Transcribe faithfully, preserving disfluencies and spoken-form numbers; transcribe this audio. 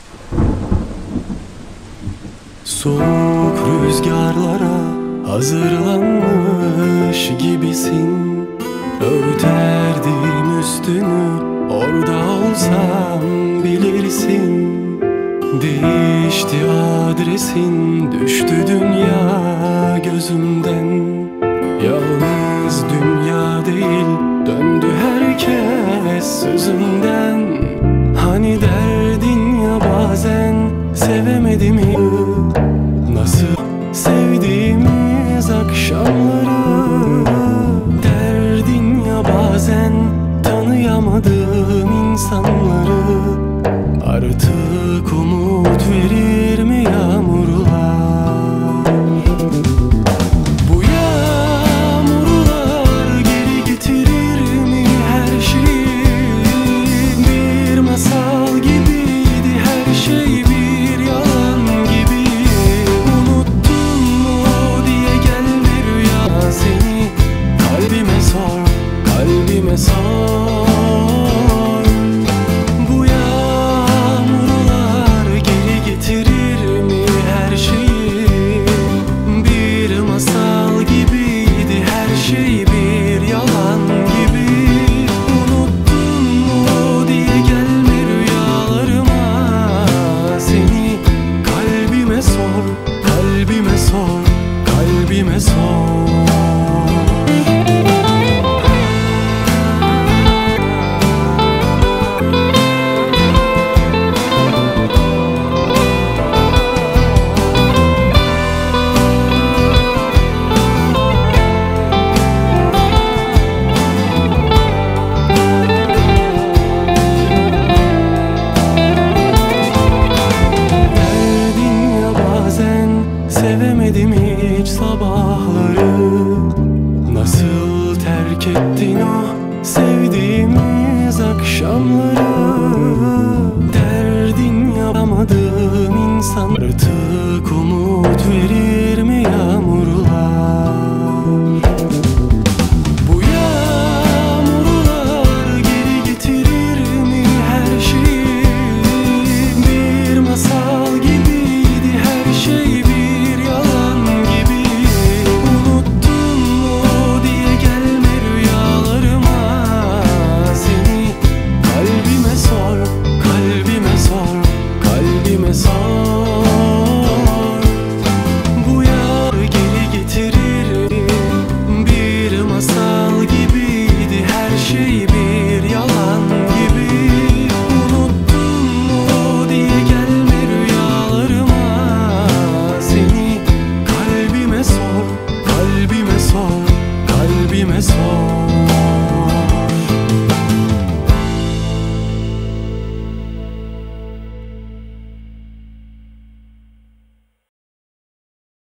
Soğuk rüzgarlara hazırlanmış gibisin. Örterdim üstünü, orada olsam bilirsin. Değişti adresin, düştü dünya gözümden. Yalnız dünya değil, döndü herkes sözümden. Hani derdin ya bazen, sevemedim mi? Nasıl sevdiğimiz akşamları. Derdin ya bazen, tanıyamadığım insanları. Artık umut verir